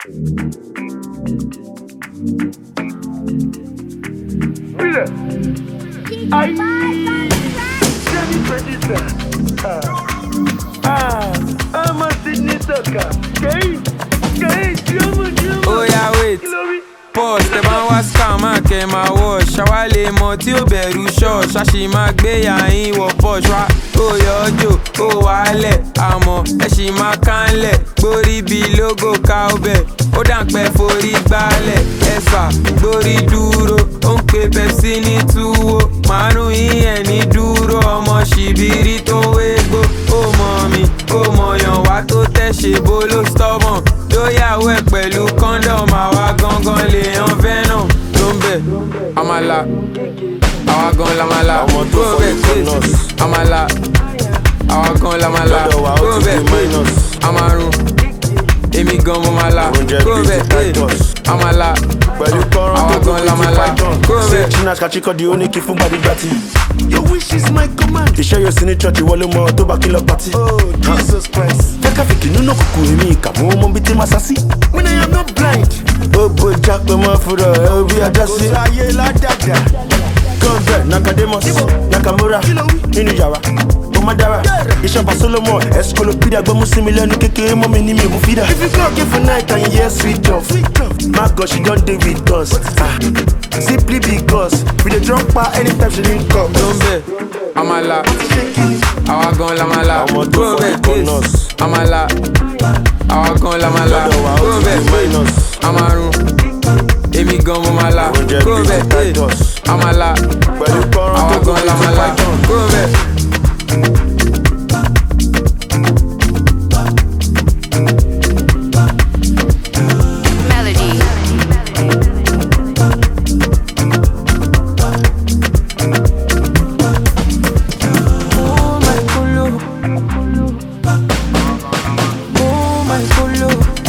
Oh yeah, wait. Pause, the man was scam, I came my wash. Shawale mo tí ó bẹ̀rù short. Ṣaṣì máa gbé yàyín wọ posh wa. Ó yọjó, ó wálẹ̀. Àmọ́ ẹ ṣì máa kánlẹ̀. Gbórí bí logo cowbell. Ó dàpẹ́ forí gbálẹ̀. Ẹ̀sà gbórí dúró. Ó ń pe Pepsi ní túwó. Márùn-ún yín ní dúró. Ọmọ ṣìbìrì tó wégbó. Ó mọ̀ mi, ó mọ̀yàn wá tó tẹ̀ ṣe bó ló stubborn. Lóyàwó ẹ̀ pẹ̀lú condom. Àwa gangan lè yan venom. Ló ń bẹ̀, àmàlà. Àwa gan lamala. Go bẹ̀ tètè. Àmàlà. Àwa gan lamala. Go bẹ̀ tètè. Àmàrùn. Èmi gan mo máa la. Go bẹ̀ tètè. Àmàlà. Àwa gan lamala. Go bẹ̀. China's kachiko di oniki fún badigbati. Your wish is my command. Iṣẹ́ yóò sí ní church ìwọlé mọ́ tó bá kí lọ pati. Oh Jesus Christ. Fẹ́ká fìkì nínú kòkò èmi ìkàmú ọmọ bíi tí màá sásí. When I am not blind. Ó bójá pé mọ́ fúnra ẹ̀ ó bí ajá sí. Kò sáyé ládàjà. Convert, Nakademus, Nakamura, nínú yàrá. Madara, Ishaba Solomon, Escolopedia, Gomusimi, Lenu Keke, Mommy, Nimi, Mufida. If you go give for night and you hear sweet love, my God, she don't deal with us. Simply because we the drop by anytime she didn't come. Dombe, Amala, Àwa gan lamala. Go bẹ̀ tètè. Amala, Àwa gan lamala. Go bẹ̀ tètè. Àmàrùn, èmi gan mo máa la. Go bẹ̀ tètè. Amala, Àwa gan lamala. Go bẹ̀. Melody. Oh my colo,